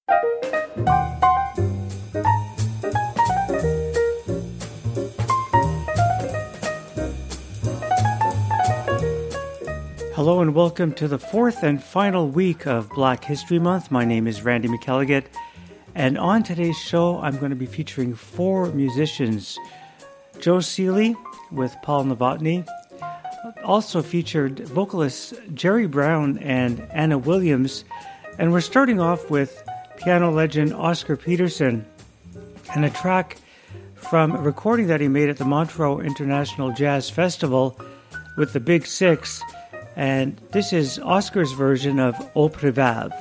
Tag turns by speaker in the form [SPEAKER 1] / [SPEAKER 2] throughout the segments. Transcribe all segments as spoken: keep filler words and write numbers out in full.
[SPEAKER 1] Hello and welcome to the fourth and final week of Black History Month. My name is Randy McElligott, and on today's show I'm going to be featuring four musicians. Joe Seeley with Paul Novotny, also featured vocalists Jerry Brown and Anna Williams, and we're starting off with piano legend Oscar Peterson and a track from a recording that he made at the Montreux International Jazz Festival with the Big Six. And this is Oscar's version of Au Prévave.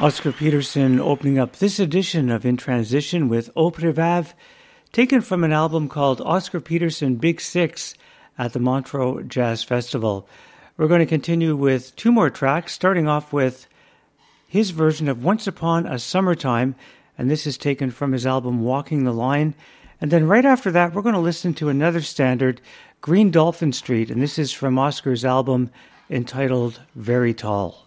[SPEAKER 1] Oscar Peterson opening up this edition of In Transition with Au Prévave, taken from an album called Oscar Peterson Big Six at the Montreux Jazz Festival. We're going to continue with two more tracks, starting off with his version of Once Upon a Summertime, and this is taken from his album Walking the Line. And then right after that, we're going to listen to another standard, Green Dolphin Street, and this is from Oscar's album entitled Very Tall.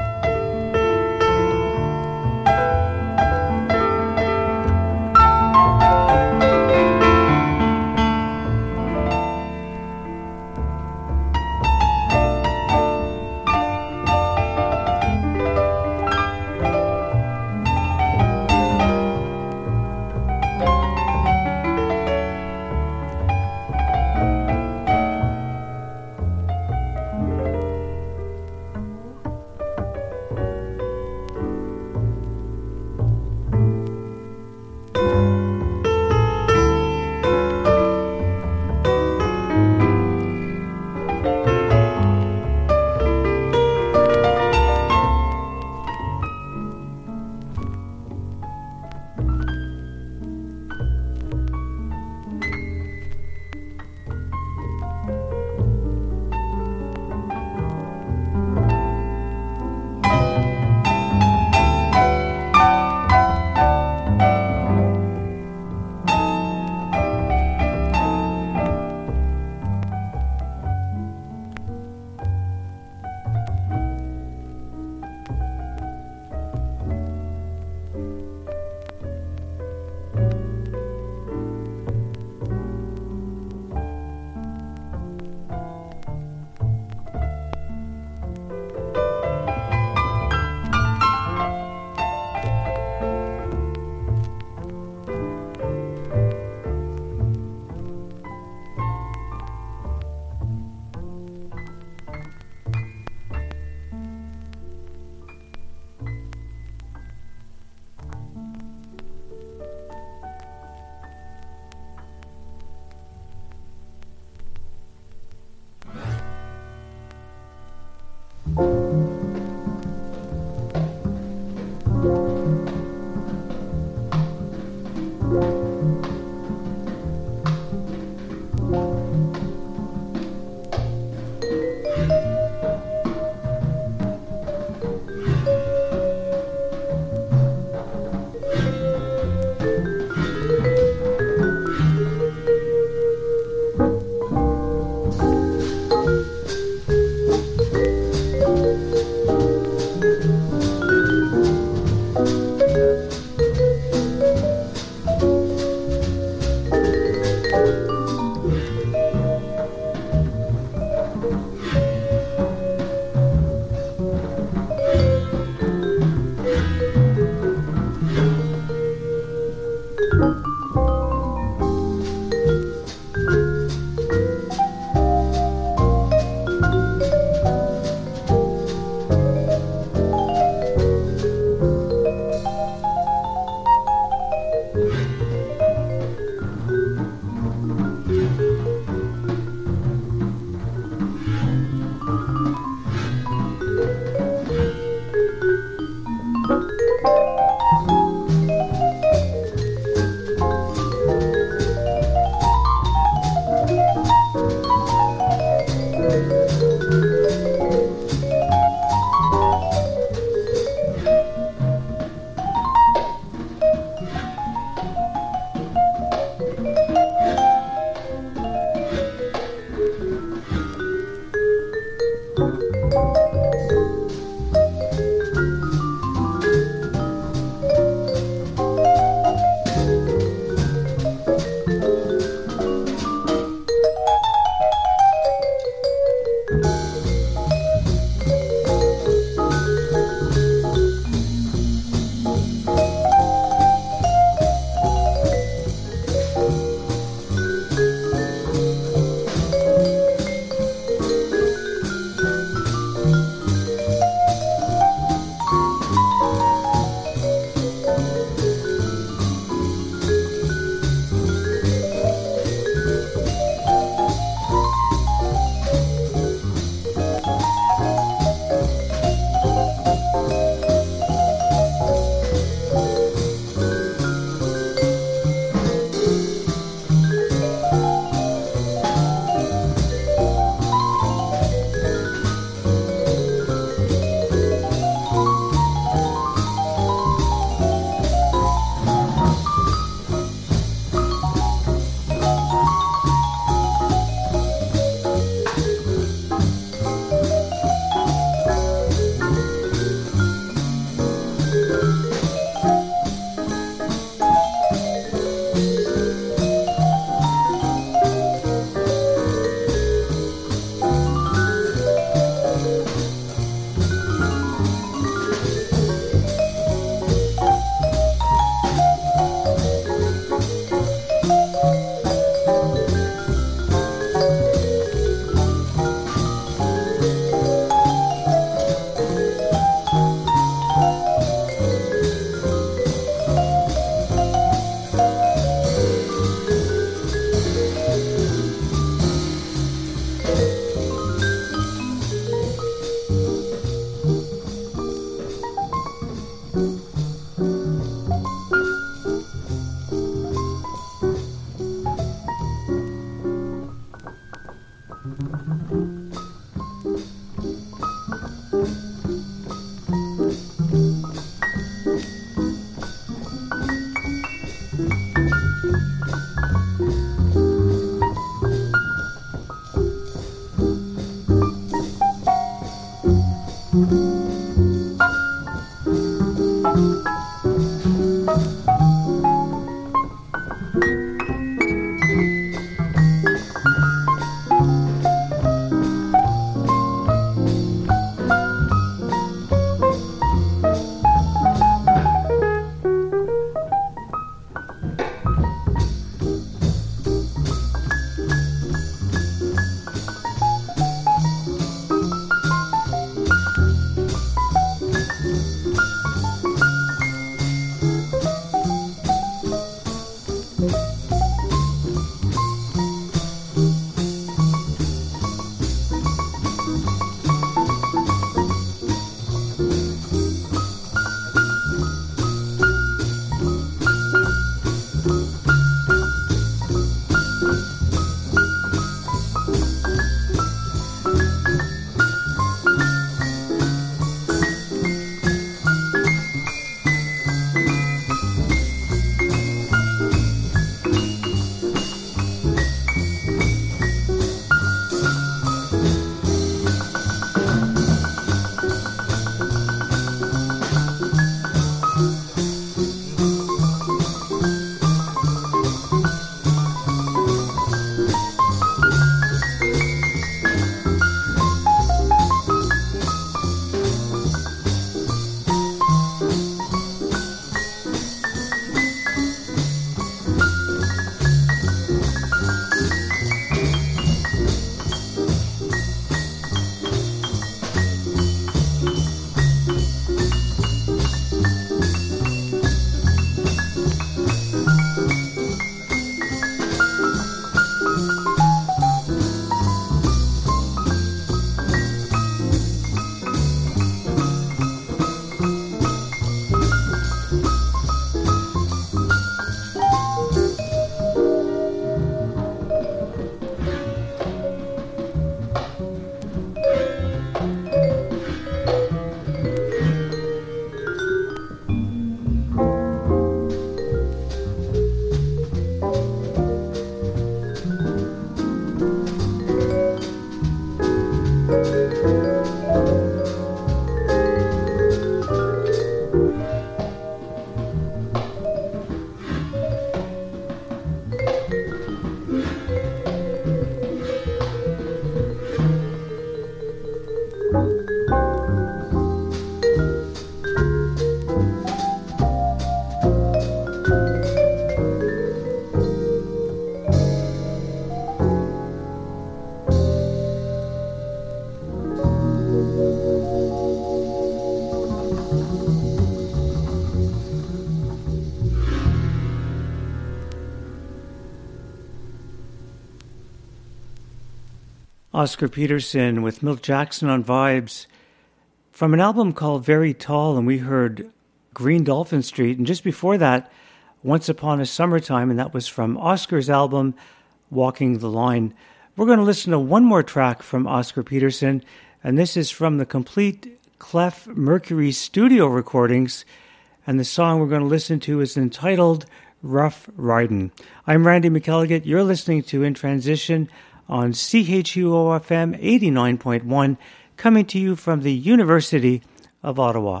[SPEAKER 1] Oscar Peterson with Milt Jackson on Vibes from an album called Very Tall, and we heard Green Dolphin Street, and just before that, Once Upon a Summertime, and that was from Oscar's album, Walking the Line. We're going to listen to one more track from Oscar Peterson, and this is from the complete Clef Mercury studio recordings, and the song we're going to listen to is entitled Rough Ridin'. I'm Randy McElligott. You're listening to In Transition on C H U O F M eighty-nine point one, coming to you from the University of Ottawa.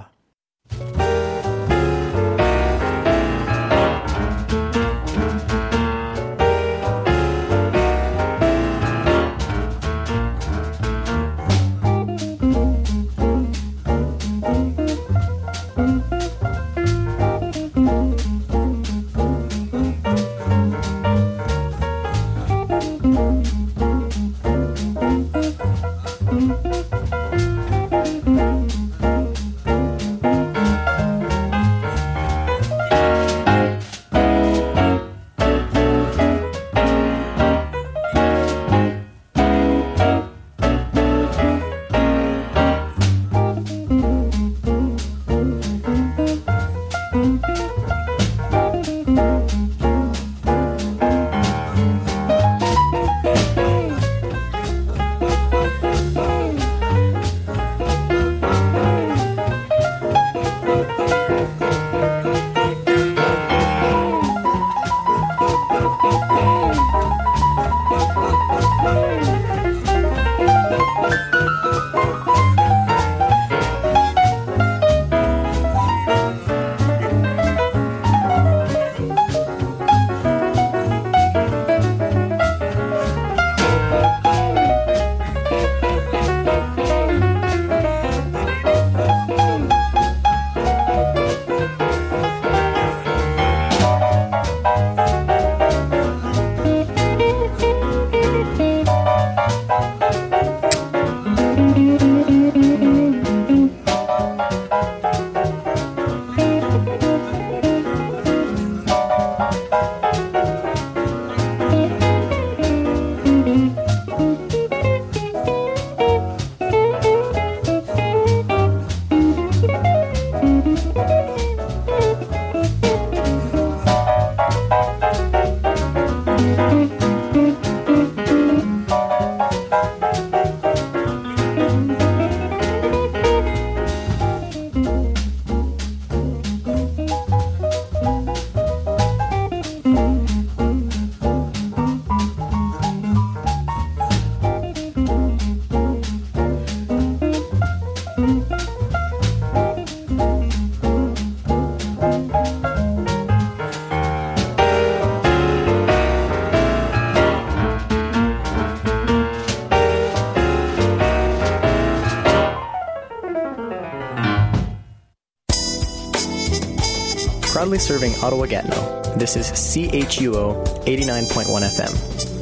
[SPEAKER 2] Proudly serving Ottawa-Gatineau, this is C H U O eighty-nine point one F M.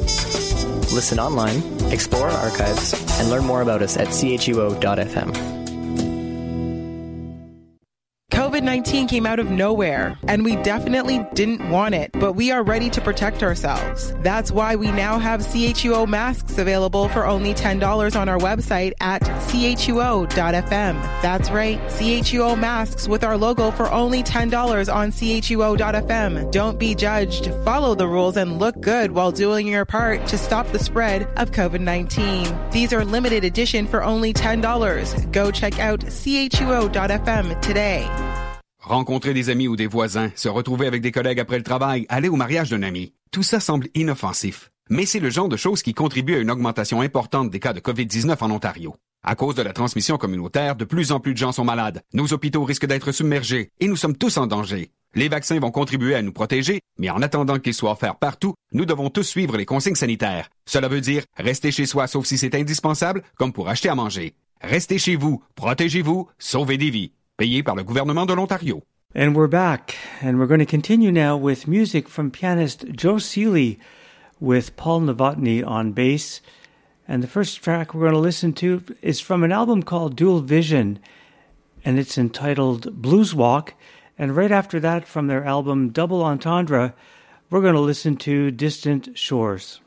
[SPEAKER 2] Listen online, explore our archives, and learn more about us at C H U O dot F M.
[SPEAKER 3] covid nineteen came out of nowhere, and we definitely didn't want it, but we are ready to protect ourselves. That's why we now have C H U O masks available for only ten dollars on our website at C H U O dot F M. That's right, C H U O masks with our logo for only ten dollars on C H U O dot F M. Don't be judged. Follow the rules and look good while doing your part to stop the spread of covid nineteen. These are limited edition for only ten dollars. Go check out C H U O dot F M today.
[SPEAKER 4] Rencontrer des amis ou des voisins, se retrouver avec des collègues après le travail, aller au mariage d'un ami. Tout ça semble inoffensif. mais c'est le genre de choses qui contribue à une augmentation importante des cas de covid dix-neuf en Ontario. À cause de la transmission communautaire, de plus en plus de gens sont malades. Nos hôpitaux risquent d'être submergés et nous sommes tous en danger. Les vaccins vont contribuer à nous protéger, mais en attendant qu'ils soient offerts partout, nous devons tous suivre les consignes sanitaires. Cela veut dire rester chez soi sauf si c'est indispensable, comme pour acheter à manger. Restez chez vous, protégez-vous, sauvez des vies. Payé par le gouvernement de l'Ontario.
[SPEAKER 1] And we're back, and we're going to continue now with music from pianist Joe Seeley with Paul Novotny on bass. And the first track we're going to listen to is from an album called Dual Vision, and it's entitled Blues Walk. And right after that, from their album Double Entendre, we're going to listen to Distant Shores.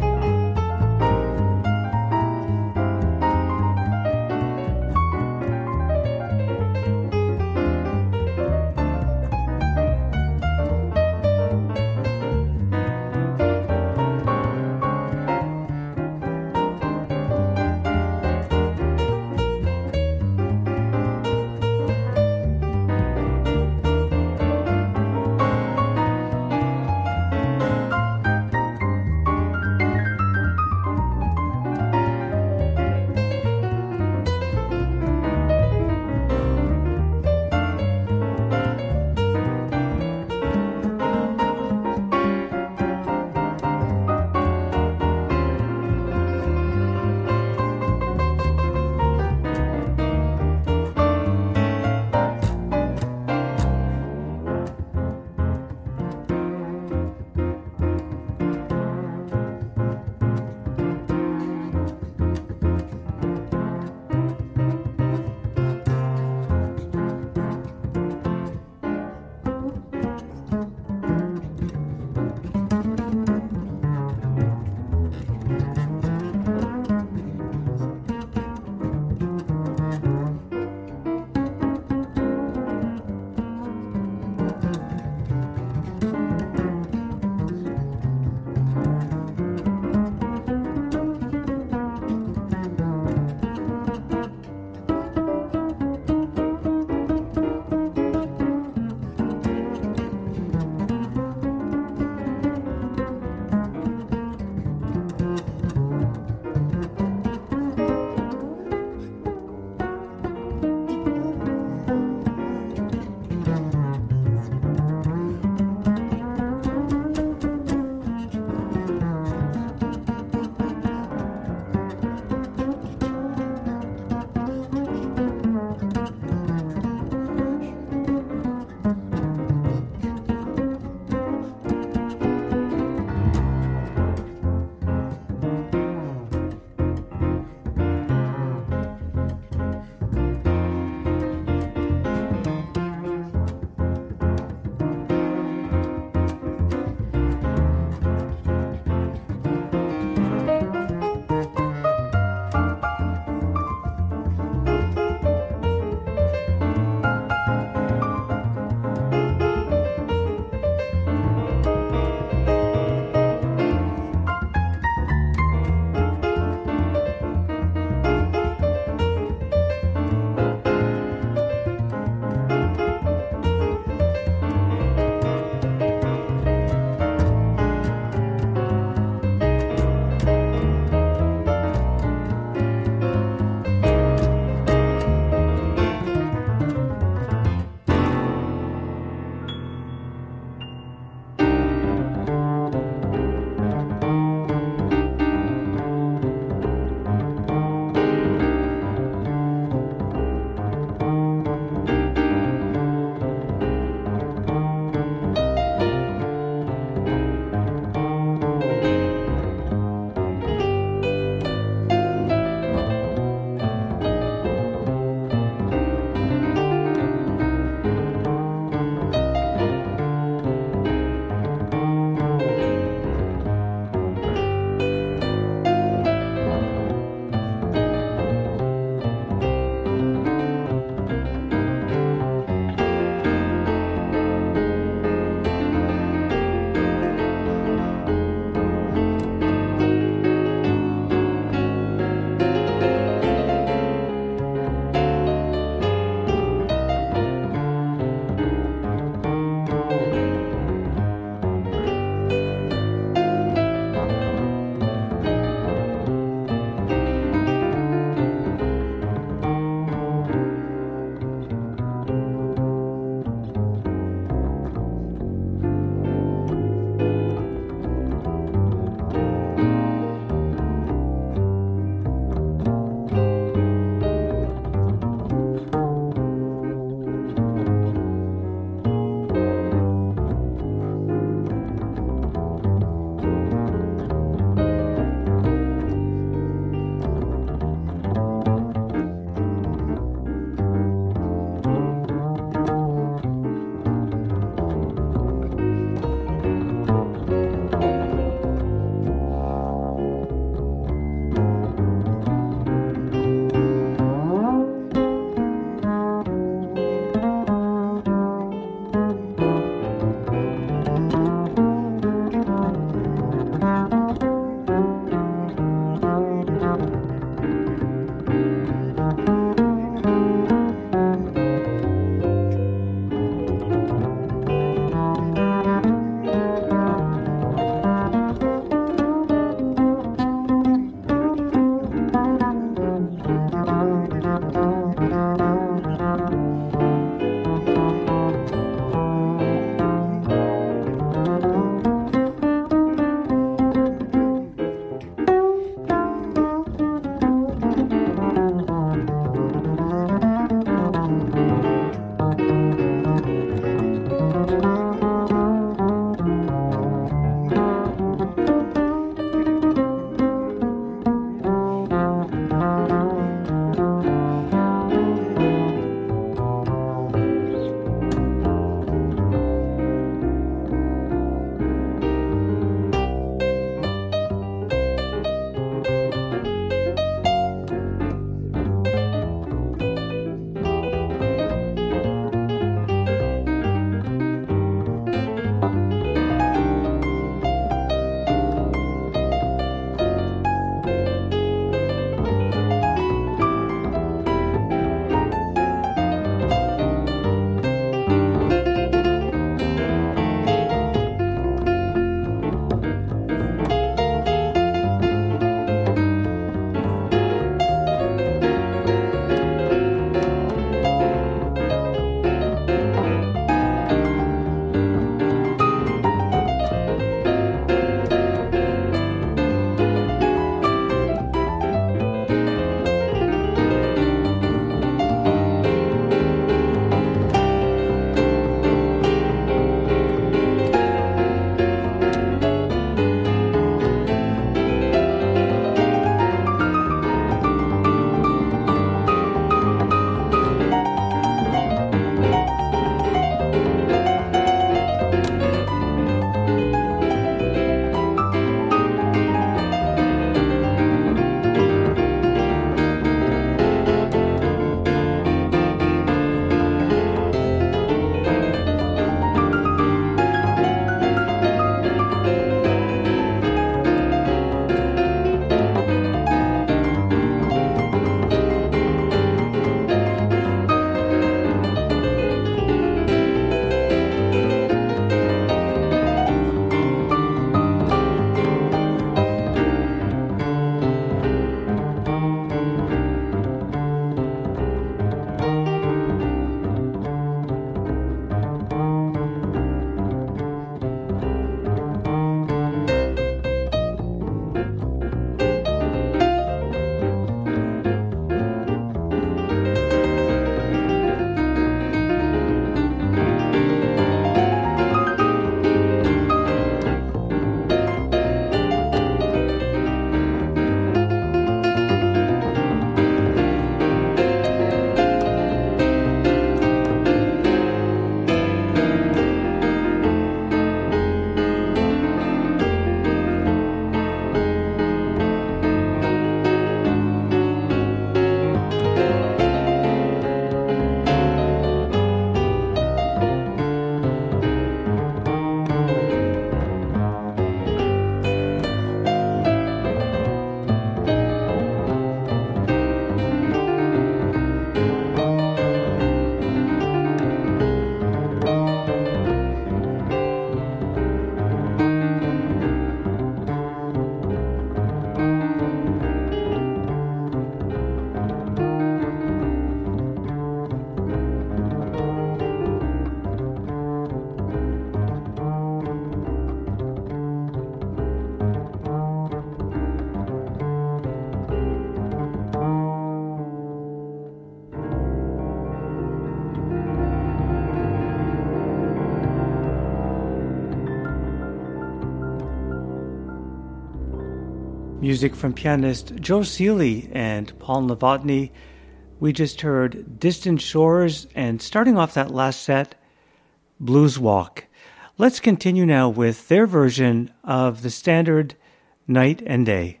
[SPEAKER 1] Music from pianist Joe Seeley and Paul Novotny. We just heard Distant Shores, and starting off that last set, Blues Walk. Let's continue now with their version of the standard Night and Day.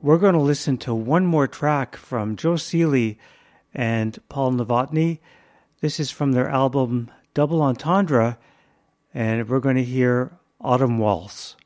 [SPEAKER 1] we're going to listen to one more track from Joe Seeley and Paul Novotny. This is from their album Double Entendre, and we're going to hear Autumn Waltz.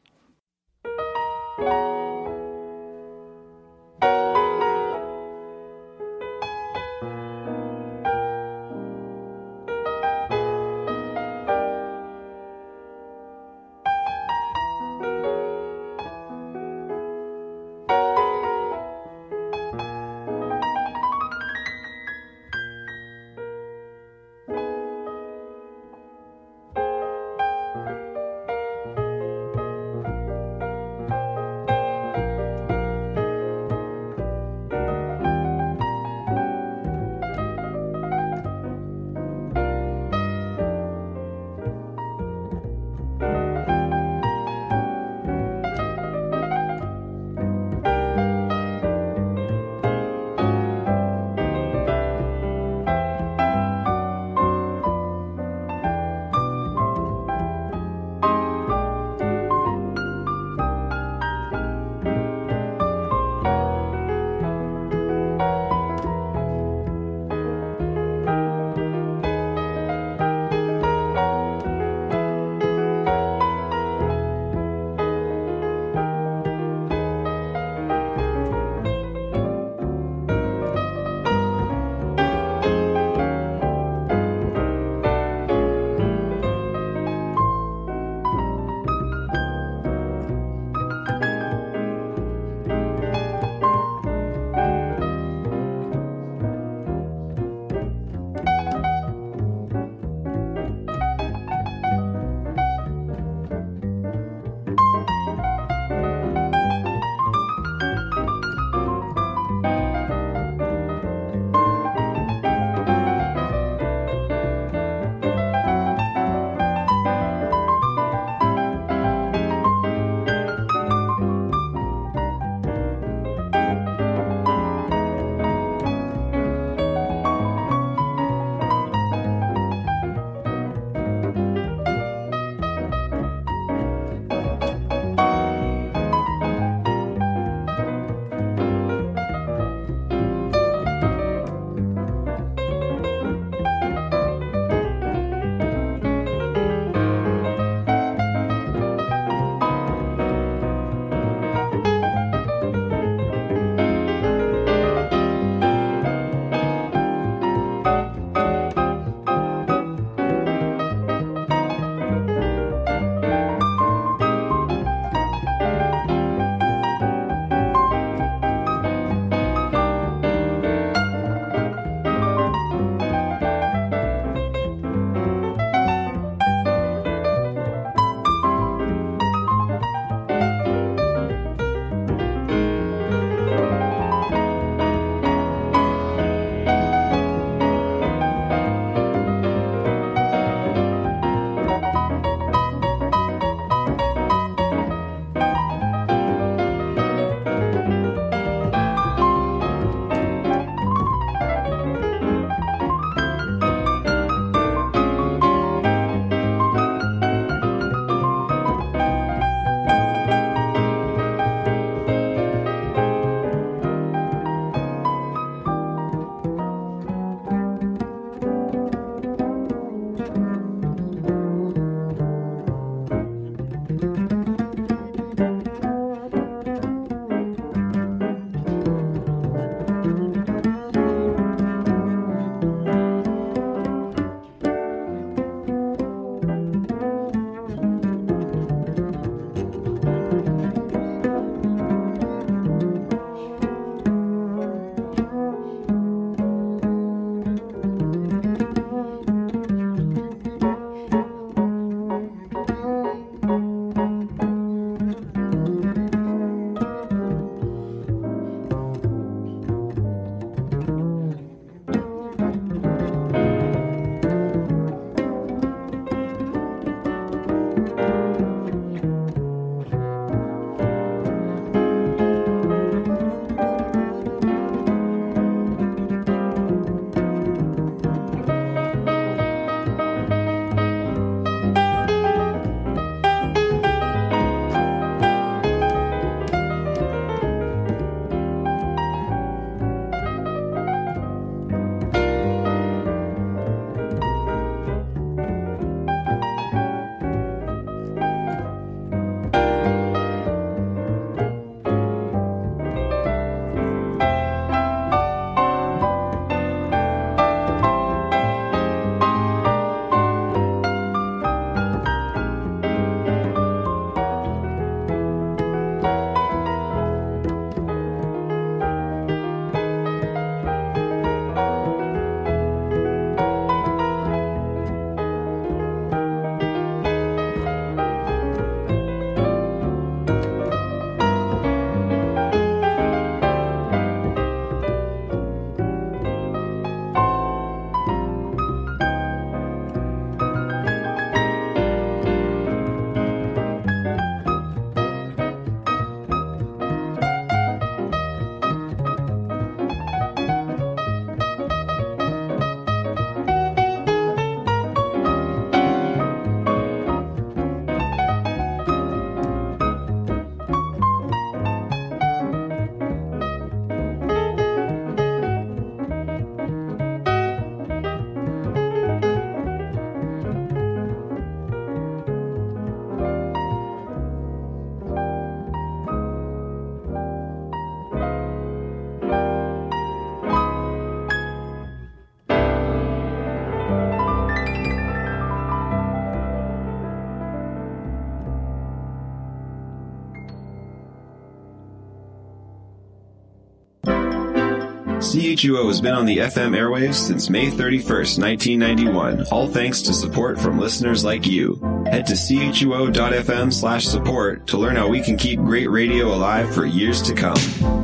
[SPEAKER 5] C H U O has been on the F M airwaves since May thirty-first, nineteen ninety-one, all thanks to support from listeners like you. Head to chuo.fm slash support to learn how we can keep great radio alive for years to come.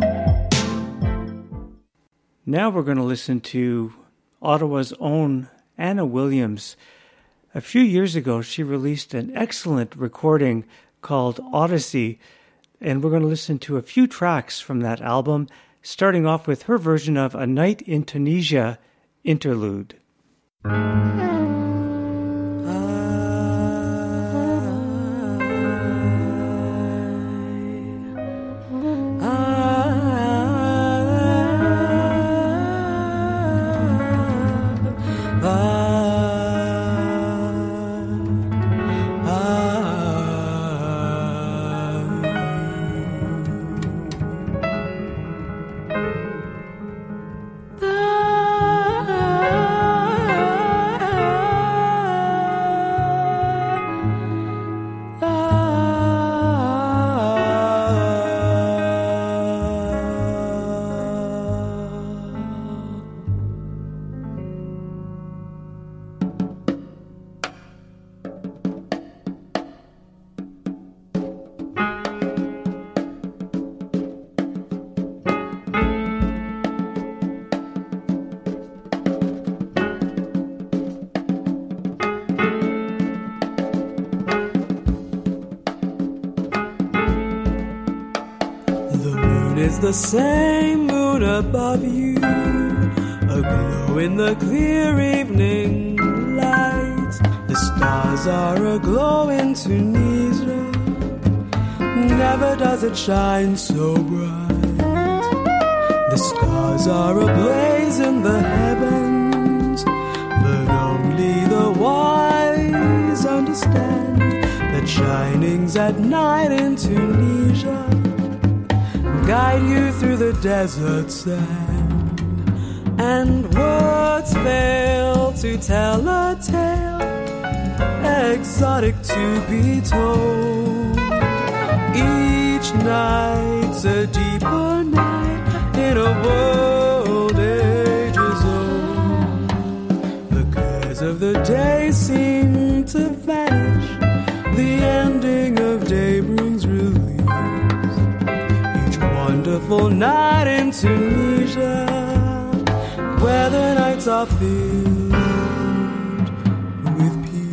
[SPEAKER 1] Now we're going to listen to Ottawa's own Anna Williams. A few years ago, she released an excellent recording called Odyssey, and we're going to listen to a few tracks from that album, starting off with her version of A Night in Tunisia interlude.
[SPEAKER 6] The same moon above you, aglow in the clear evening light. The stars are aglow in Tunisia, never does it shine so bright. The stars are ablaze in the heavens, but only the wise understand that shinings at night in Tunisia guide you through the desert sand, and words fail to tell a tale exotic to be told. Each night's a deeper night in a world ages old. The cares of the day seem to vanish, the ending of day brings relief. Wonderful night in Tunisia, where the nights are filled with peace.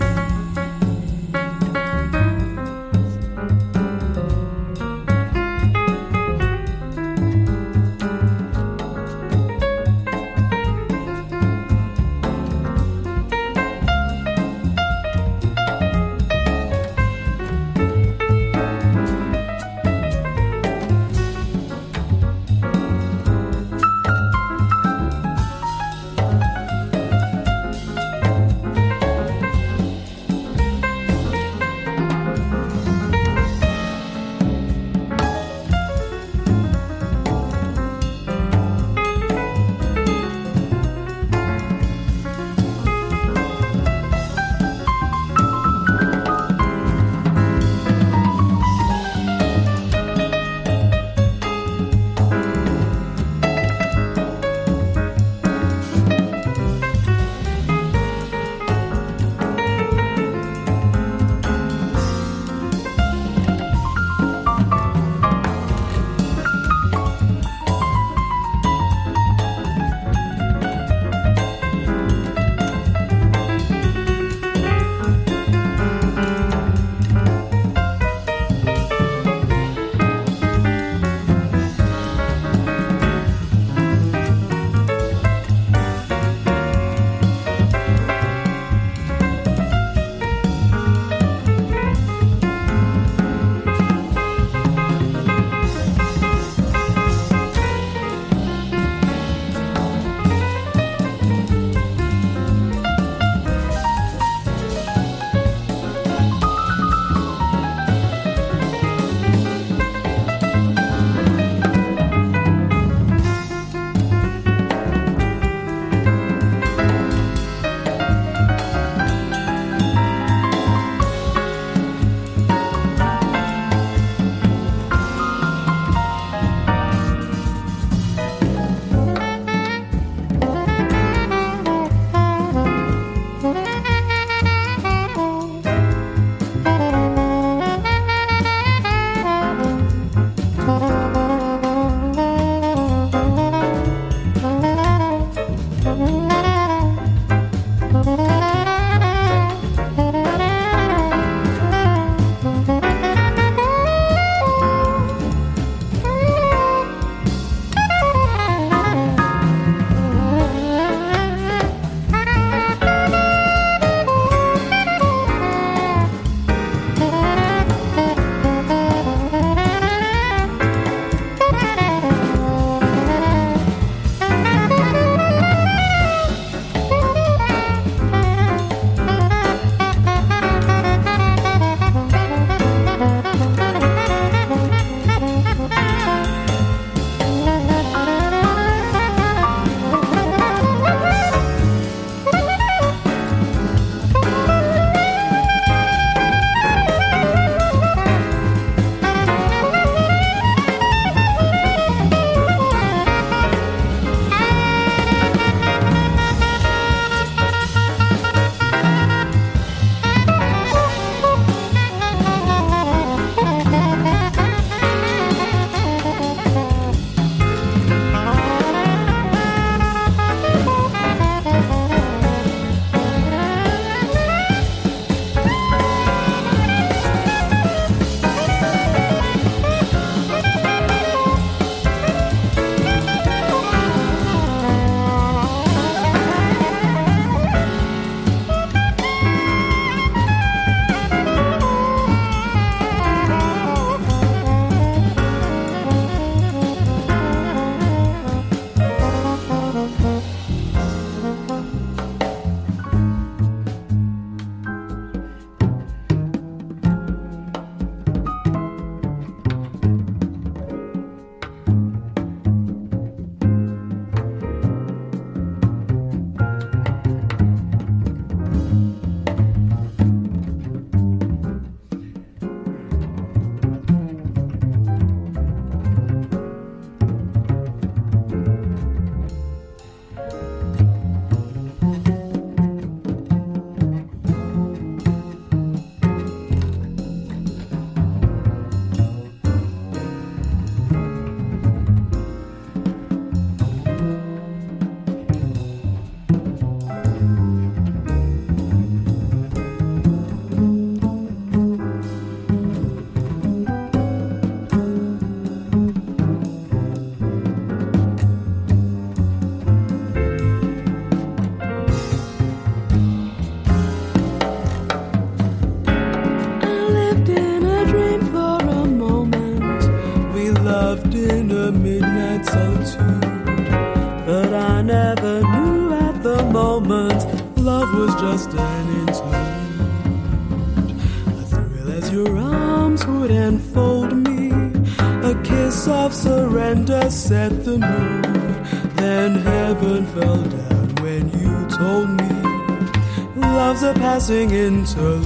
[SPEAKER 6] solitude. But I never knew at the moment love was just an interlude. A thrill as your arms would enfold me, a kiss of surrender set the mood. Then heaven fell down when you told me love's a passing interlude.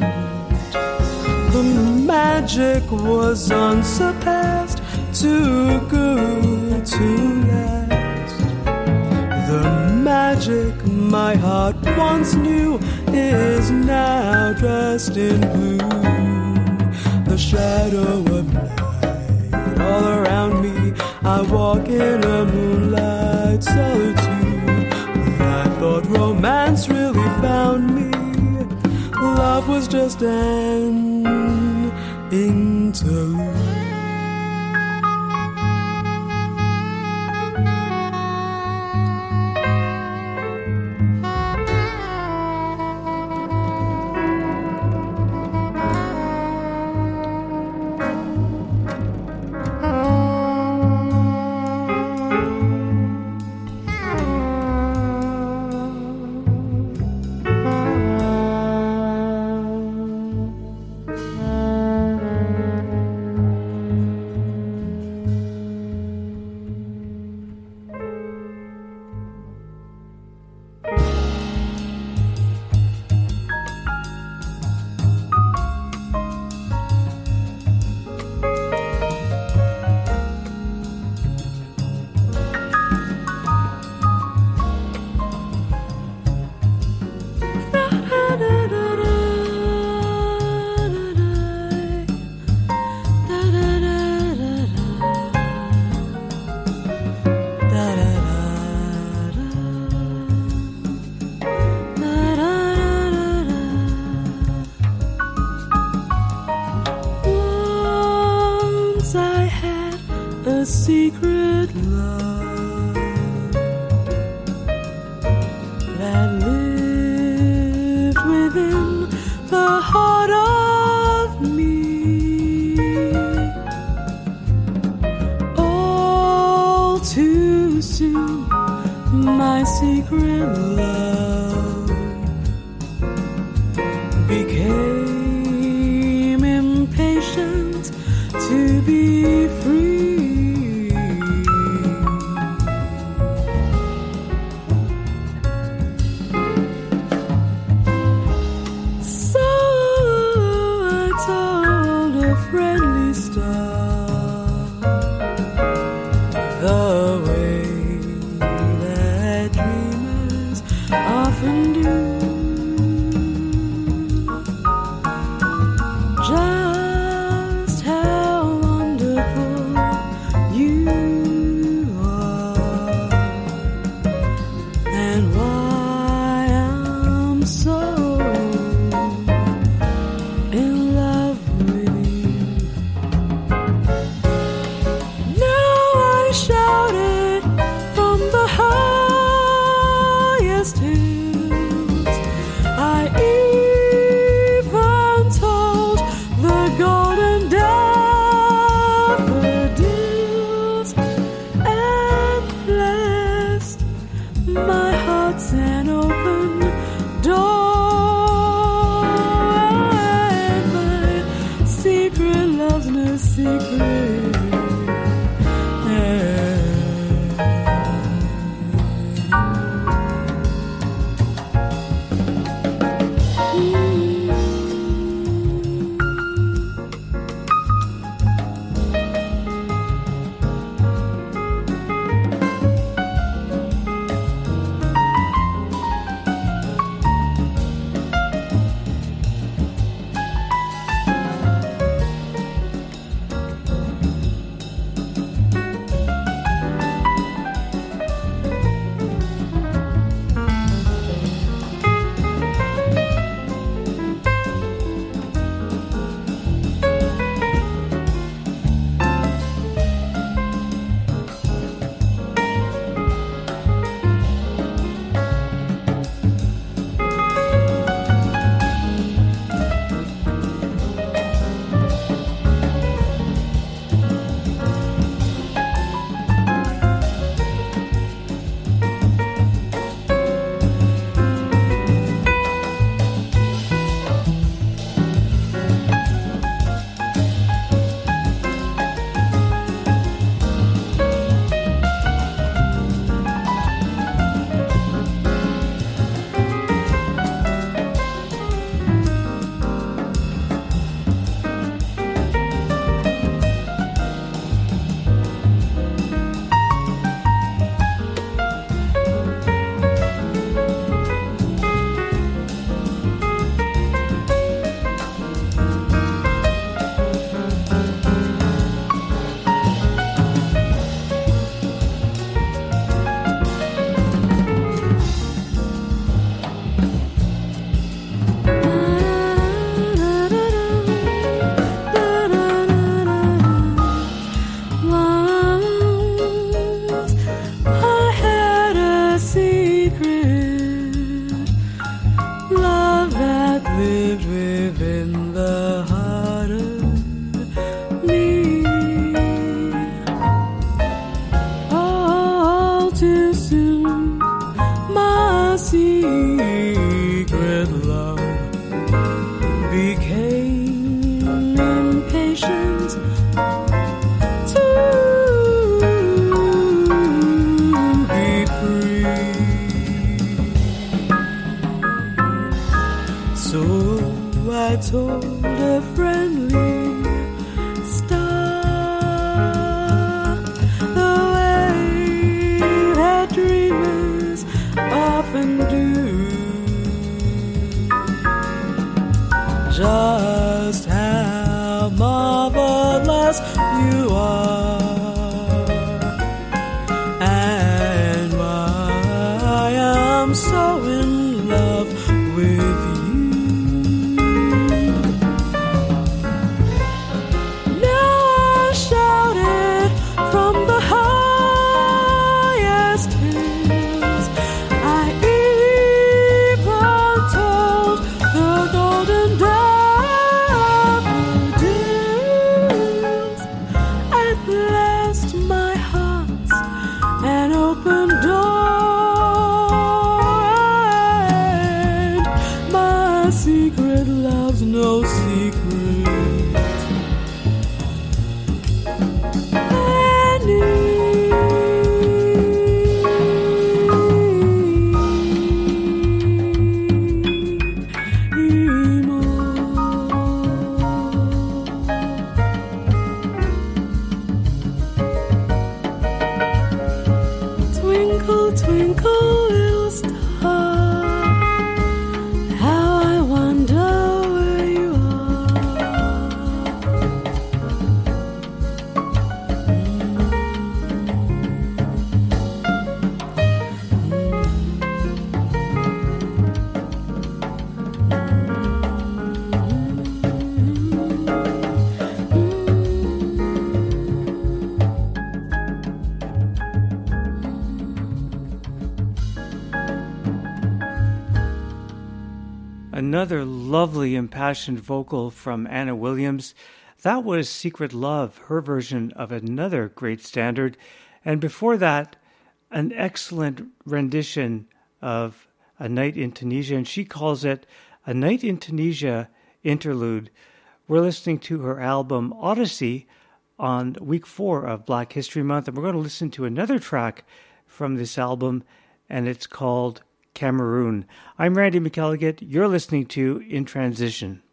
[SPEAKER 6] The magic was unsurpassed, too good to last. The magic my heart once knew is now dressed in blue. The shadow of night all around me, I walk in a moonlight solitude. When I thought romance really found me, love was just an interlude. A secret love that lived within the heart of me. All too soon, my secret love became impatient to be free. Just how wonderful became impatient to be free. So I told a friendly star the way that dreamers often do, just how marvelous you are, and why I'm so in love with you. Now I shout it from the highest hills. I even told the golden daffodils. At last my heart's an open door, and my secret love's no secret. Twinkle, twinkle, little star, how I wonder where you
[SPEAKER 1] Another lovely impassioned vocal from Anna Williams. That was Secret Love, her version of another great standard. And before that, an excellent rendition of A Night in Tunisia, and she calls it A Night in Tunisia Interlude. We're listening to her album Odyssey on week four of Black History Month, and we're going to listen to another track from this album, and it's called Cameroon. I'm Randy McElligott. You're listening to In Transition.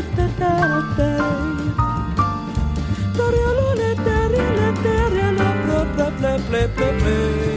[SPEAKER 6] Daria play, play, play, play.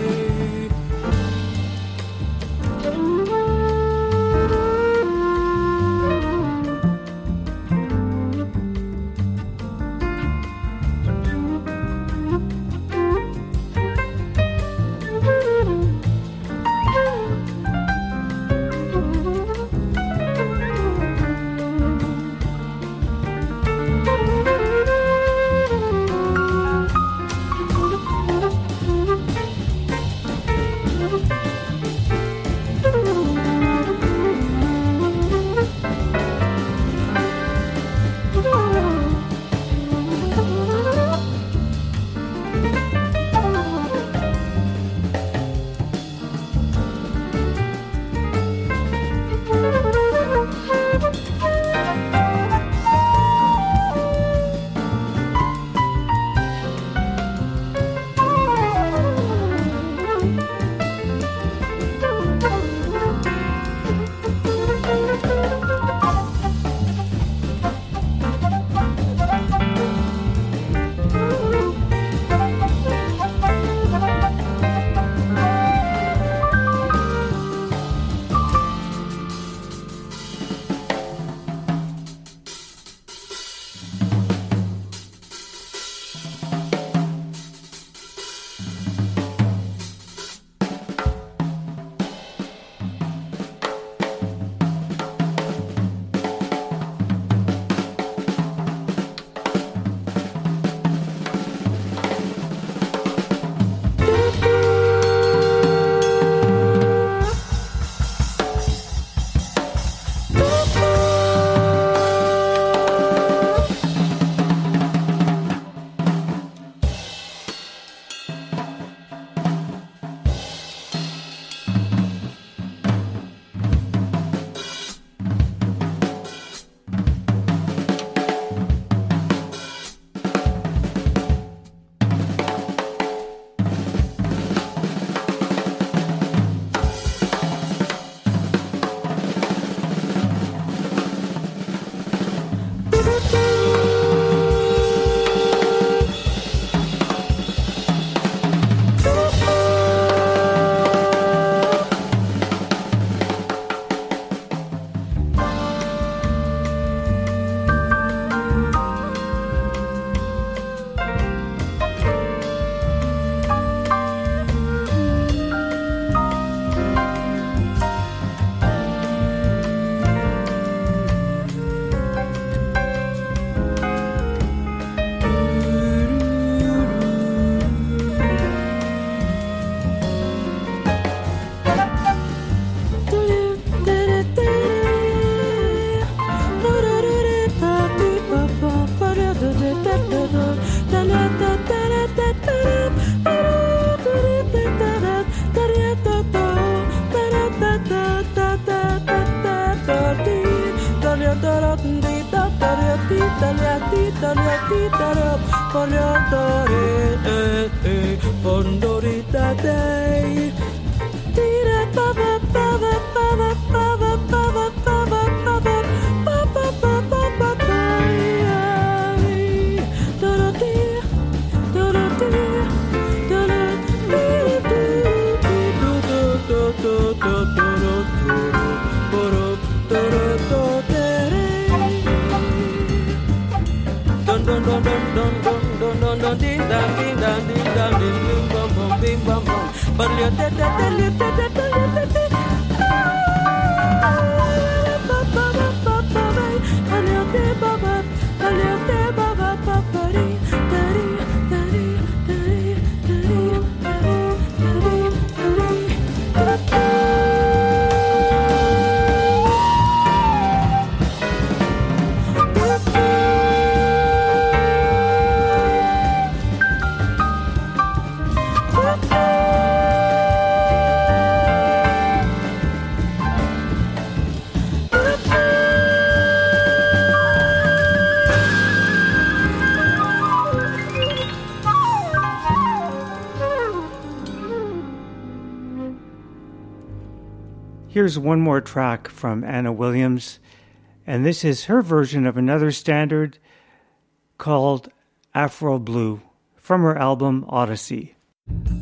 [SPEAKER 1] Here's one more track from Anna Williams, and this is her version of another standard called Afro Blue from her album Odyssey.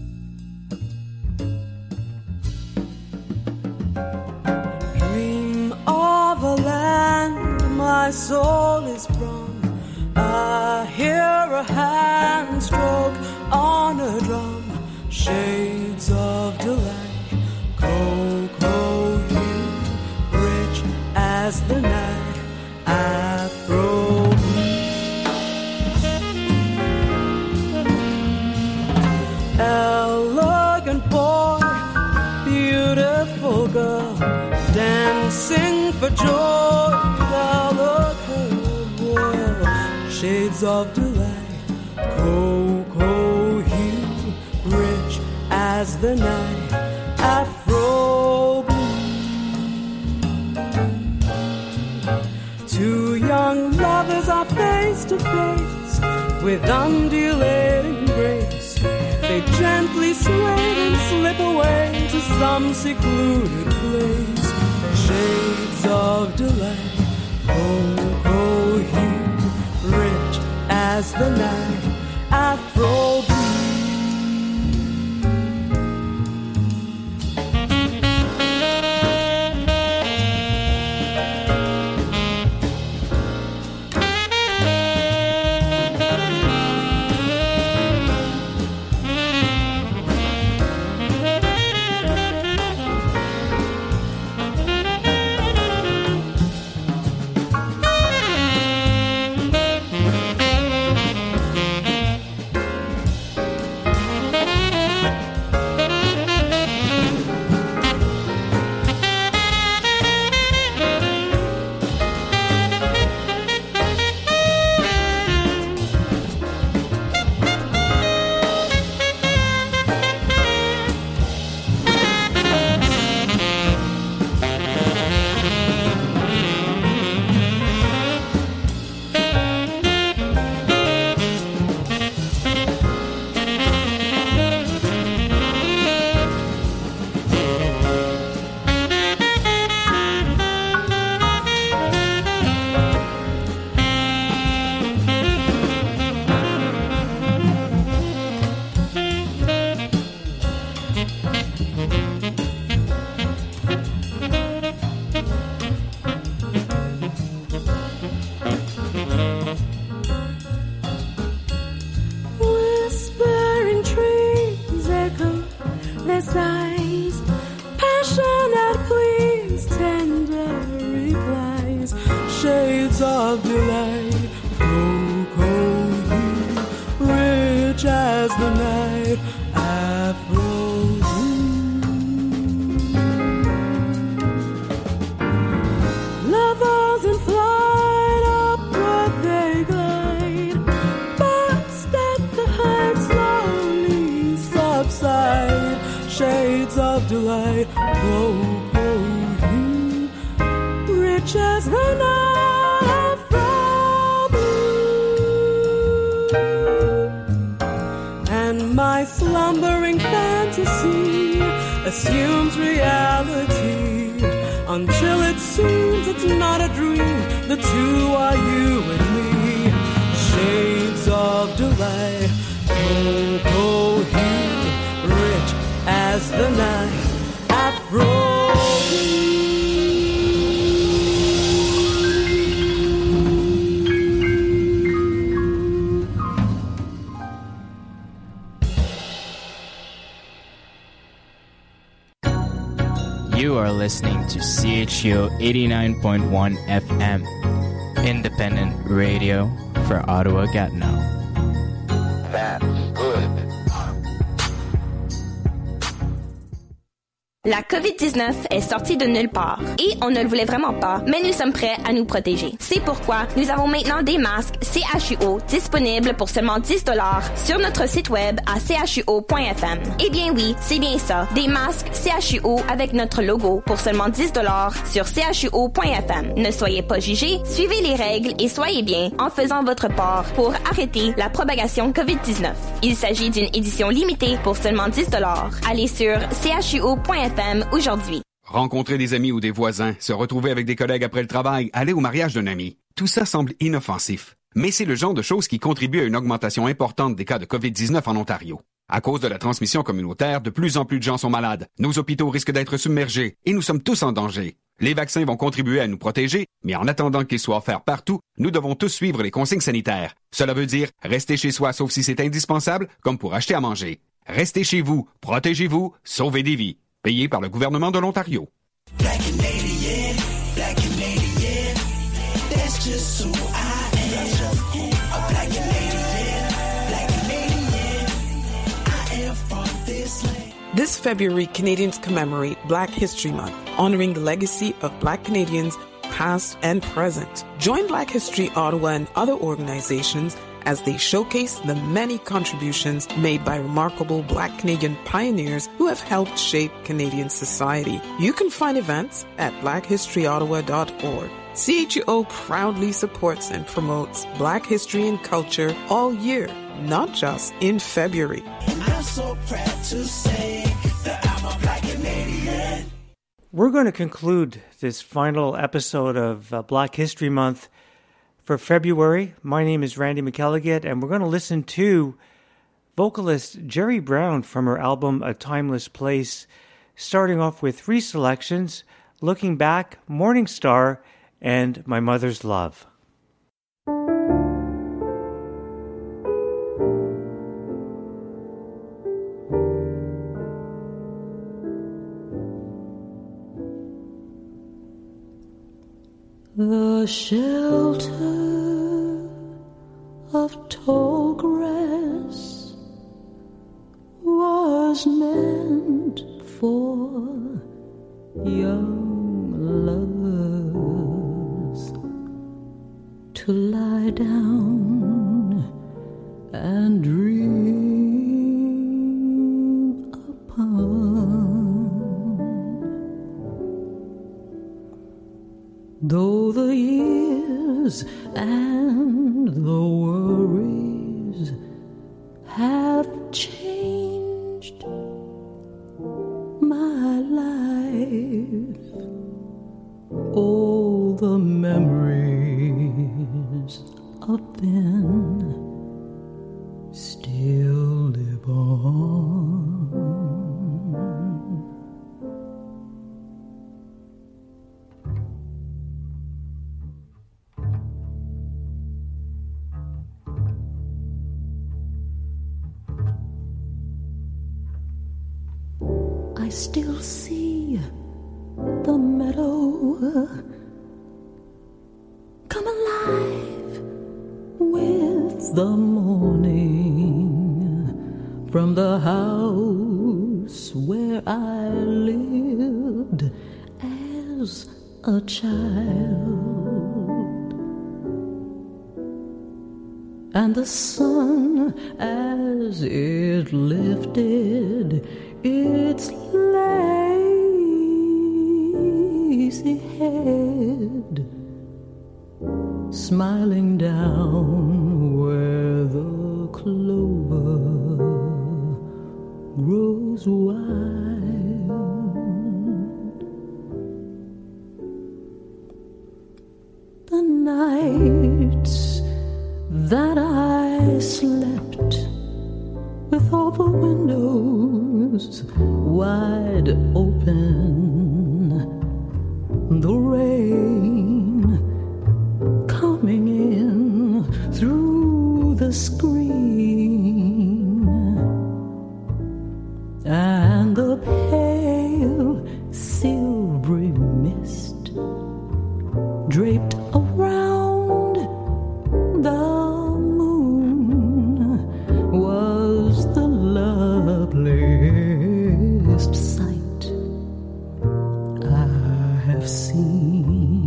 [SPEAKER 6] my soul is from. I hear a hand stroke on a drum. Shades of delight, cocoa hue, rich as the night, Afro blue. Elegant boy, beautiful girl, dancing for joy, look her whirl. Shades of delight, cocoa hue, rich as the night, Afro blue. Two young lovers are face to face with undulating grace. They gently sway and slip away to some secluded place. Shades of delight, cocoa hue, rich as the night, Afro blue. Assumes reality until it seems it's not a dream. The two are you and me. Shades of delight, cocoa hue, rich as the night, Afro.
[SPEAKER 7] You are listening to C H U O eighty-nine point one F M, independent radio for Ottawa-Gatineau.
[SPEAKER 8] That's good.
[SPEAKER 9] La covid dix-neuf est sortie de nulle part et on ne le voulait vraiment pas, mais nous sommes prêts à nous protéger. C'est pourquoi nous avons maintenant des masques C H U O disponibles pour seulement dix dollars sur notre site web à c h u o point f m. Eh bien oui, c'est bien ça, des masques C H U O avec notre logo pour seulement dix dollars sur c h u o point f m. Ne soyez pas jugés, suivez les règles et soyez bien en faisant votre part pour arrêter la propagation covid dix-neuf. Il s'agit d'une édition limitée pour seulement dix dollars. Allez sur c h u o point f m aujourd'hui.
[SPEAKER 4] Rencontrer des amis ou des voisins, se retrouver avec des collègues après le travail, aller au mariage d'un ami, tout ça semble inoffensif. Mais c'est le genre de choses qui contribuent à une augmentation importante des cas de covid dix-neuf en Ontario. À cause de la transmission communautaire, de plus en plus de gens sont malades. Nos hôpitaux risquent d'être submergés et nous sommes tous en danger. Les vaccins vont contribuer à nous protéger, mais en attendant qu'ils soient offerts partout, nous devons tous suivre les consignes sanitaires. Cela veut dire rester chez soi sauf si c'est indispensable, comme pour acheter à manger. Restez chez vous, protégez-vous, sauvez des vies. Payé par le gouvernement de l'Ontario.
[SPEAKER 10] Black Canadian, Black Canadian, that's just who I am. A Black Canadian, Black Canadian, I am from this land.
[SPEAKER 11] This February, Canadians commemorate Black History Month, honoring the legacy of Black Canadians past and present. Join Black History Ottawa and other organizations as they showcase the many contributions made by remarkable Black Canadian pioneers who have helped shape Canadian society. You can find events at black history ottawa dot org. C H U O proudly supports and promotes Black history and culture all year, not just in February.
[SPEAKER 10] I'm so proud to say that I'm a Black Canadian.
[SPEAKER 1] We're going to conclude this final episode of uh, Black History Month for February. My name is Randy McElligott, and we're going to listen to vocalist Jerry Brown from her album A Timeless Place, starting off with three selections: Looking Back, Morning Star, and My Mother's Love.
[SPEAKER 6] The shelter of tall grass was meant for young lovers to lie down and dream upon. Though the years and the worries have changed my life, all the memories of then still live on. I still see the meadow come alive with the morning from the house where I lived as a child, and the sun as it lifted its lazy head, smiling down where the clover grows wild. The nights that I slept with all the windows wide open, the rain coming in through the screen, and the pale silvery mist draped around the loveliest sight I have seen.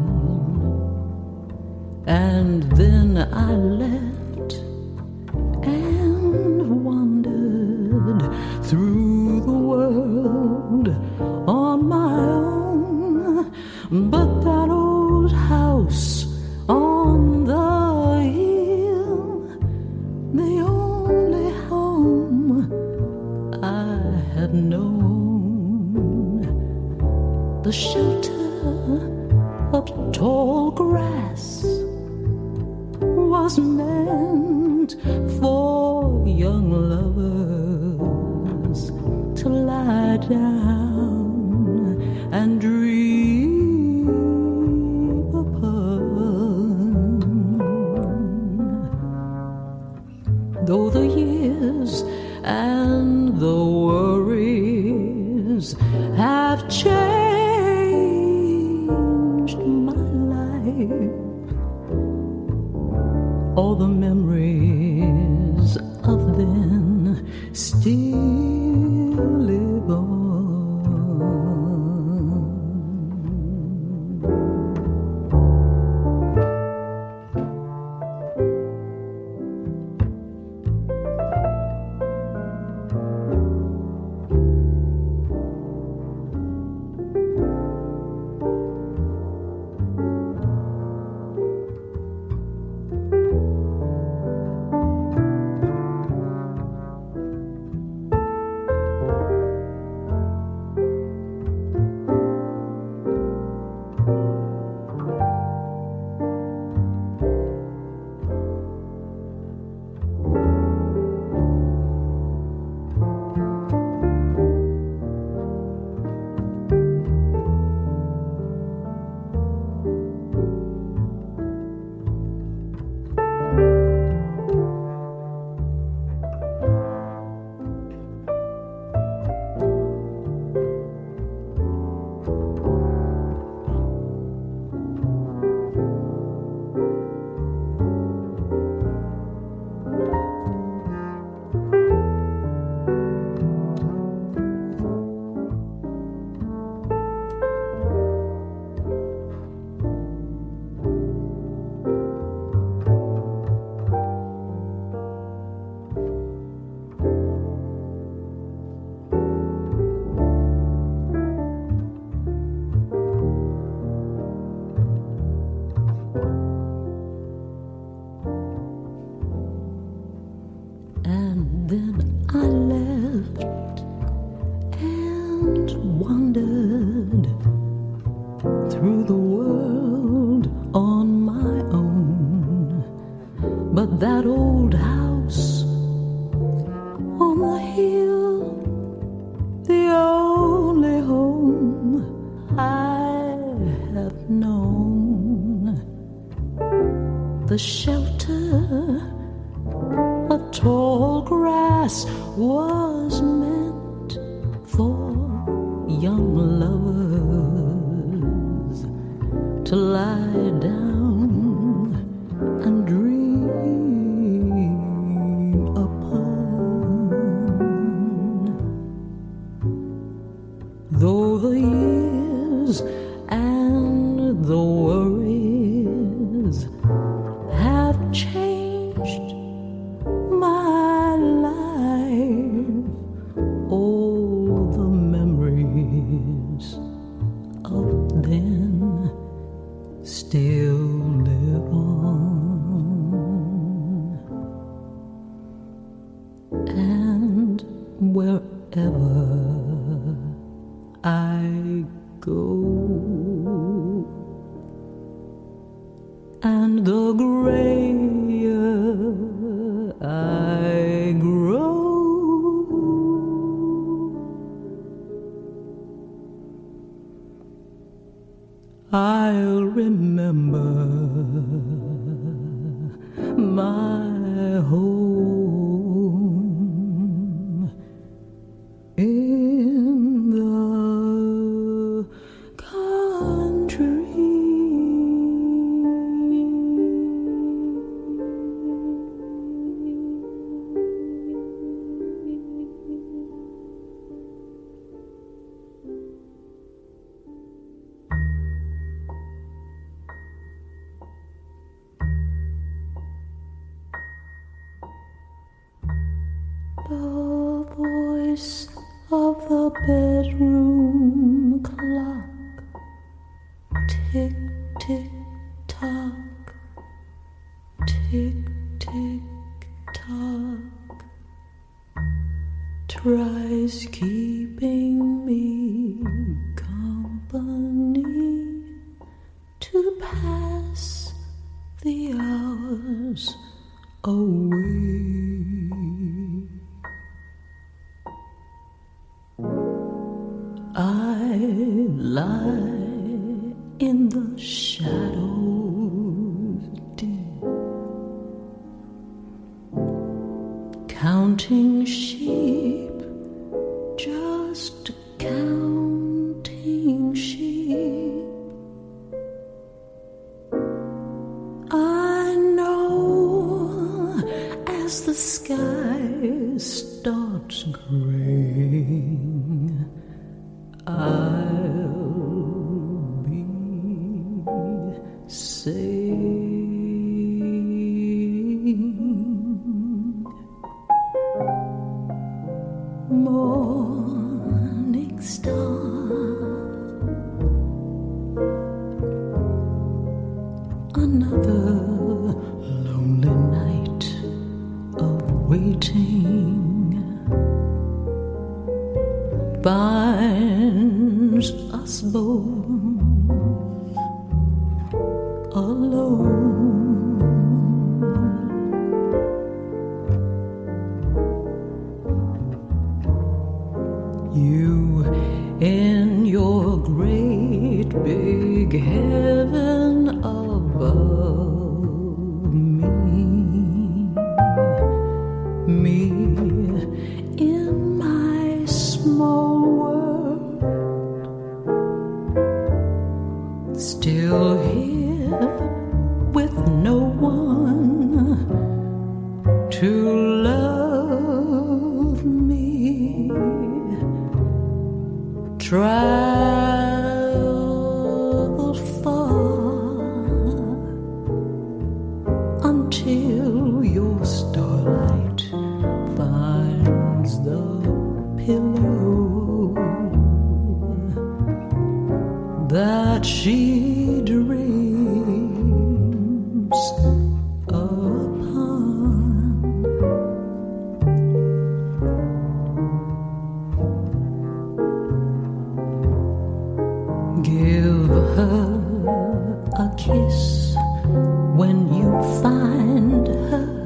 [SPEAKER 6] And then I left and wandered through the world on my own, but that old house on the hill, the only home I had known, the shelter of tall grass was meant for young lovers to lie down and dream changed my life. All the memories of then still live on. That old house on the hill, the only home I have known, the shelter of tall grass was meant for young lovers to lie down and dream. Though the years and the worries have changed my life, all the memories of then still live on. And wherever I go, and the grayer I grow, I'll remember my home in the the voice of the bedroom clock, tick, tick, tock, tick, tick, tock, tries keeping me company to pass the hours away. I lie in the shadows, dear, counting sheep, just counting I'll be saying, morning star, another lonely night of waiting binds us both alone. You in your great big heaven above me, me in my small world, still here with no one to love me. Travel far until your starlight finds the pillow that she dreams upon. Give her a kiss when you find her,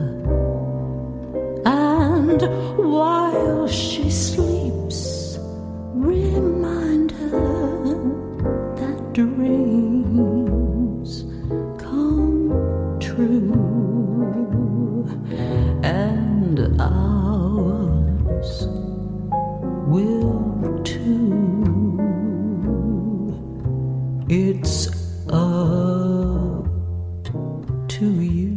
[SPEAKER 6] and while she sleeps, remind her that dreams come true, and ours will too. It's up to you,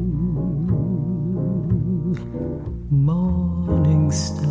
[SPEAKER 6] morning star.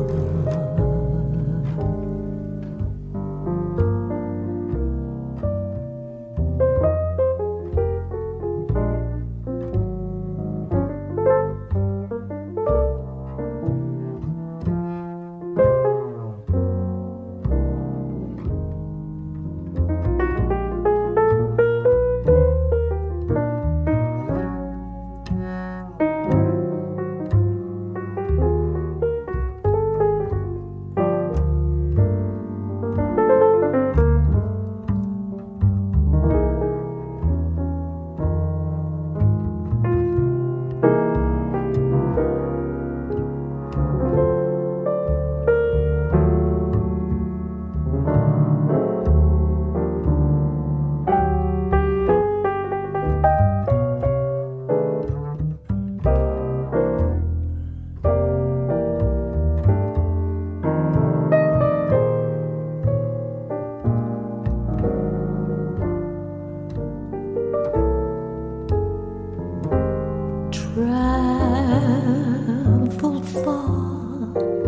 [SPEAKER 6] Travel far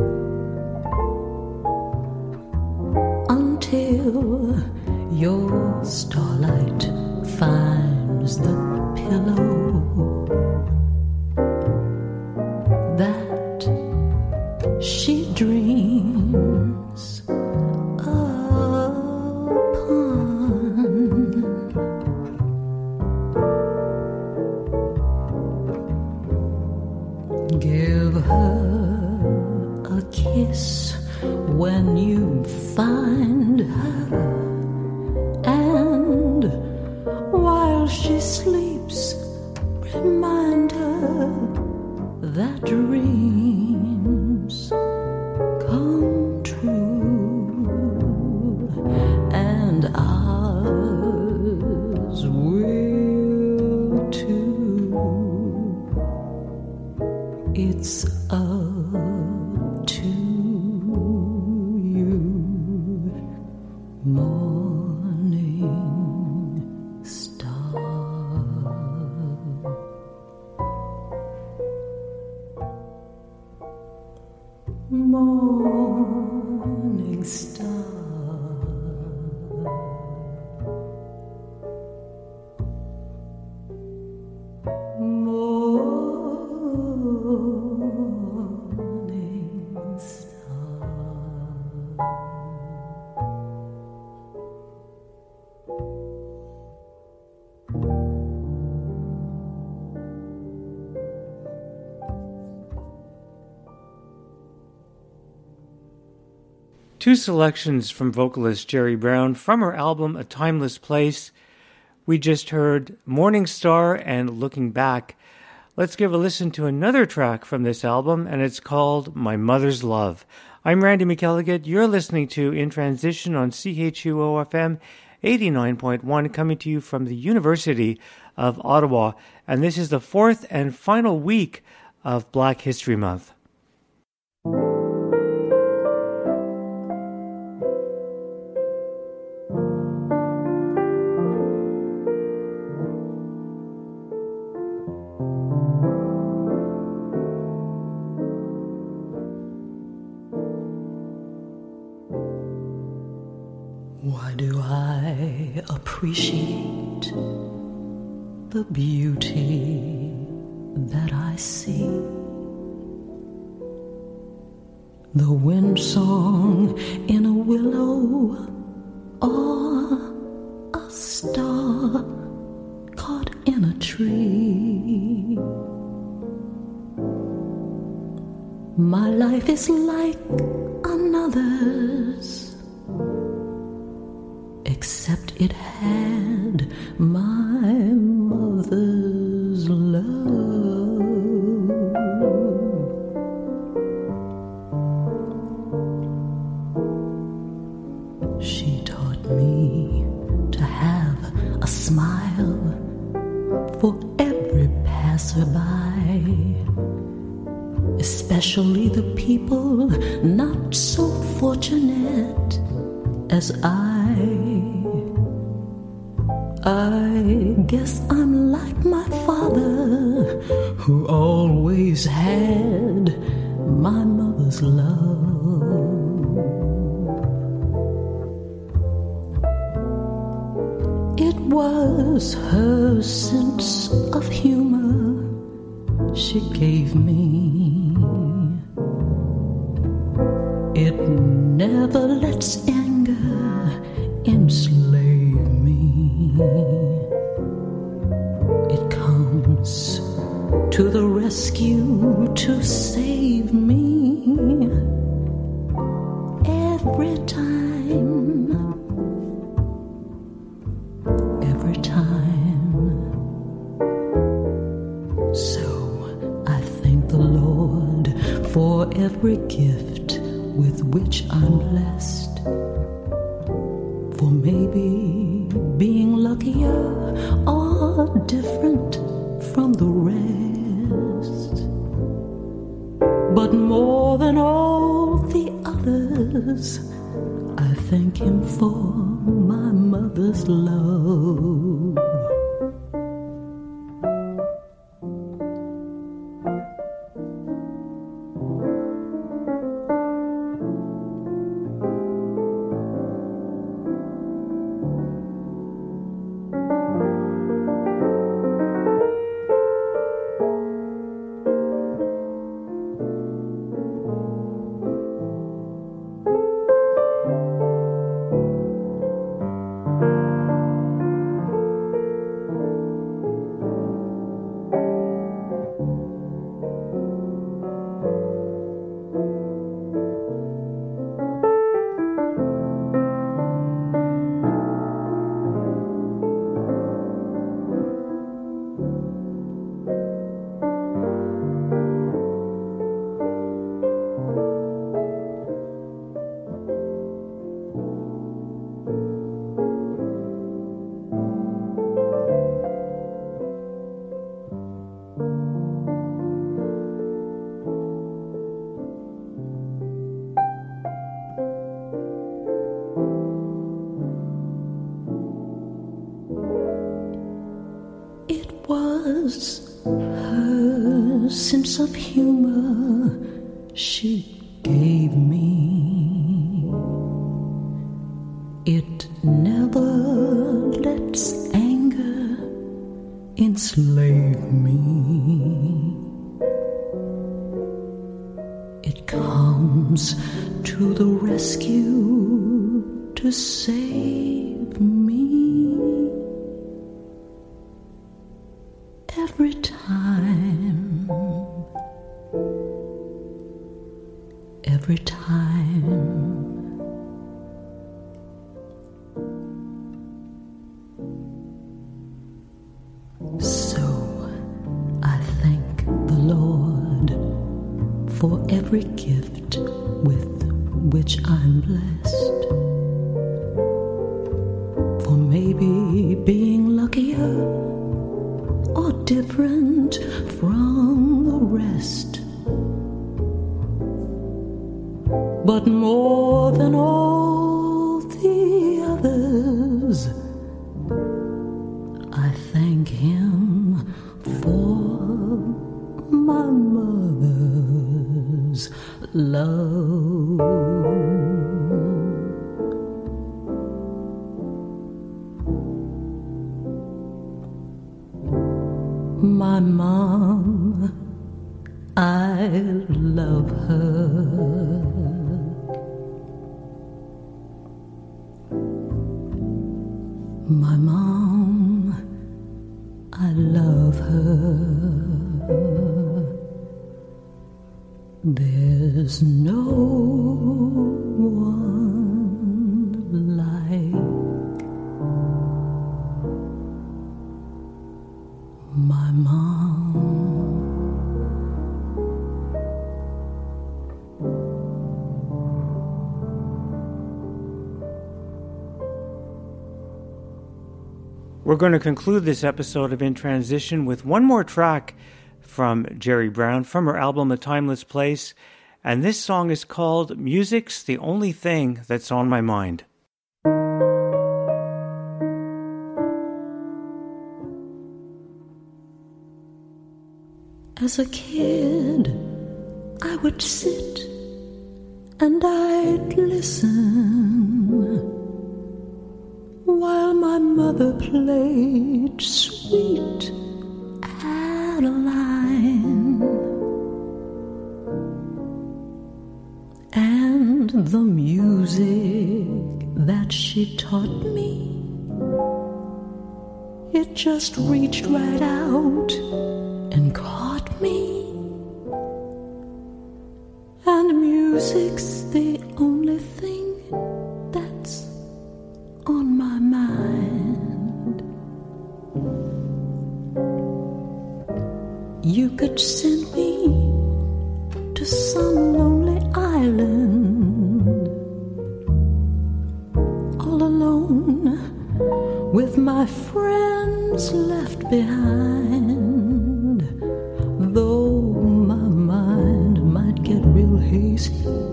[SPEAKER 6] until your starlight finds the pillow that she dreams upon. Give her a kiss when you find her, and while she sleeps, remind her that dreams come true, and ours will too. It's up to you, morning star. Morning
[SPEAKER 1] Two selections from vocalist Jerry Brown from her album A Timeless Place. We just heard Morning Star and Looking Back. Let's give a listen to another track from this album, and it's called My Mother's Love. I'm Randy McElligott. You're listening to In Transition on C H U O F M eighty-nine point one, coming to you from the University of Ottawa. And this is the fourth and final week of Black History Month.
[SPEAKER 12] Why do I appreciate the beauty that I see? The wind song in a willow or a star caught in a tree. My life is like another's, except it had my mother's love. She taught me to have a smile for every passerby, especially the people not so fortunate as I. I guess I'm like my father, who always had my mother's love. It was her sense of humor she gave me. It never lets anger enslave me. It comes to the rescue to save me every time, every time. So I thank the Lord for every gift with which I'm blessed, for maybe being luckier or different from the rest. But more than all the others, I thank him for my mother's love. Her sense of humor she gave me. It never lets anger enslave me. It comes to the rescue to save me every time, every time. which I'm blessed. For maybe being luckier or different from the rest. But more than all the others, I thank him for my mother's love. My mom, I love her. My mom, I love her. There's no one like my mom.
[SPEAKER 1] We're going to conclude this episode of In Transition with one more track from Jerry Brown from her album A Timeless Place, and this song is called Music's the Only Thing That's on My Mind.
[SPEAKER 12] As a kid, I would sit and I'd listen while my mother played Sweet Adeline, and the music that she taught me, it just reached right out and caught me. And music's the only thing that's on my mind. You could send me to some lonely island, all alone with my friends left behind. Though my mind might get real hazy,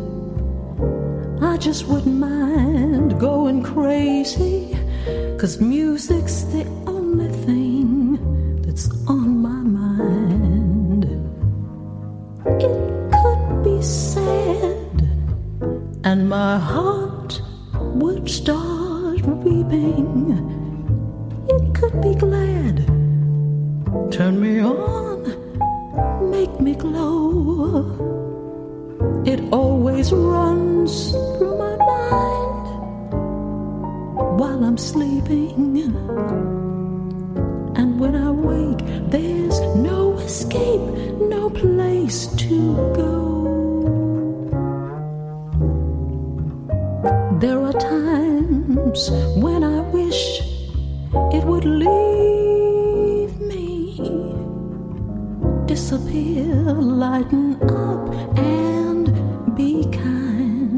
[SPEAKER 12] I just wouldn't mind going crazy, 'cause music's the only thing that's on my mind. It could be sad and my heart would start weeping. It could be glad, turn me on, make me glow. It always runs through my mind while I'm sleeping. And when I wake, there's no escape, no place to go. There are times when I wish it would leave me, disappear, lighten up, and be kind.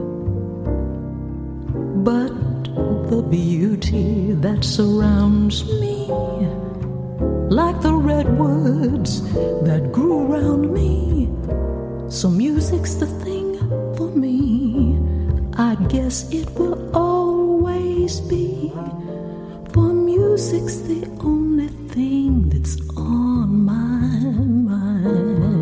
[SPEAKER 12] But the beauty that surrounds me, like the redwoods that grew around me, so music's the thing for me. I guess it will always be, for music's the only thing that's on my mind.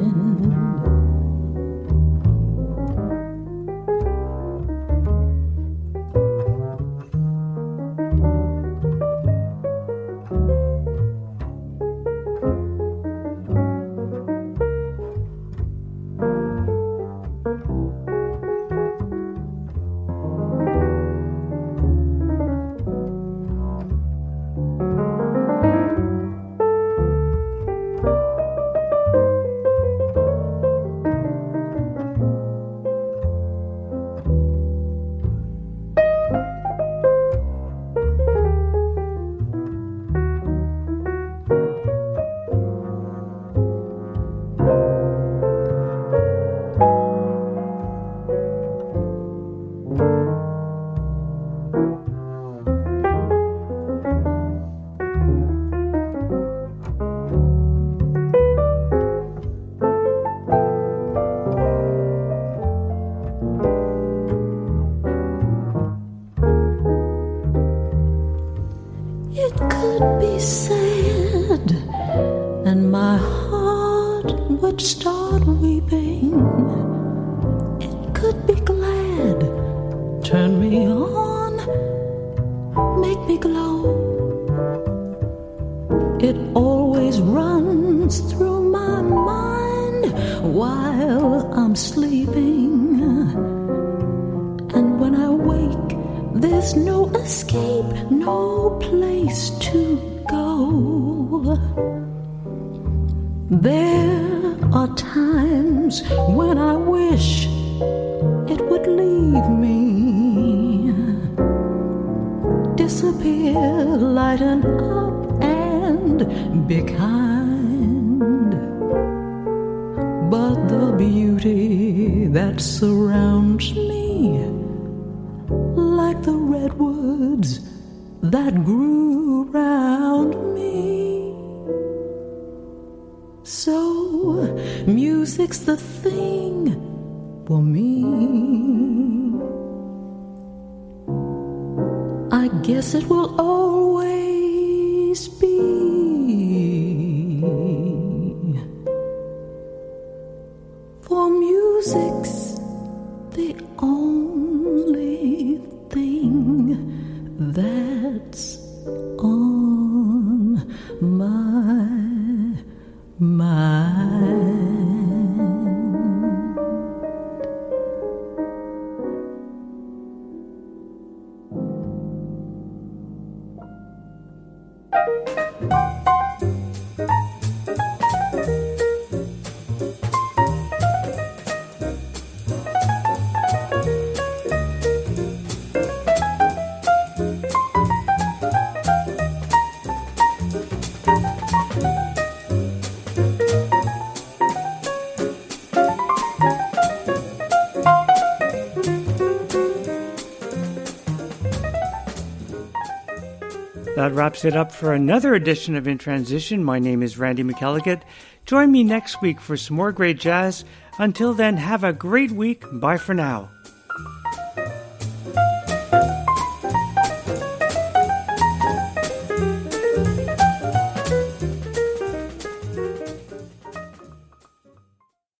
[SPEAKER 12] sad, and my heart would start weeping. It could be glad, turn me on, make me glow. It always runs through my mind while I'm sleeping. And when I wake, there's no escape, no place to go. There are times when I wish it would leave me, disappear, lighten up and be kind. But the beauty that surrounds me, like the redwoods that grew round me. So music's the thing for me. I guess it will always be. For music's the only thing that's on my mind.
[SPEAKER 1] That wraps it up for another edition of In Transition. My name is Randy McElligott. Join me next week for some more great jazz. Until then, have a great week. Bye for now.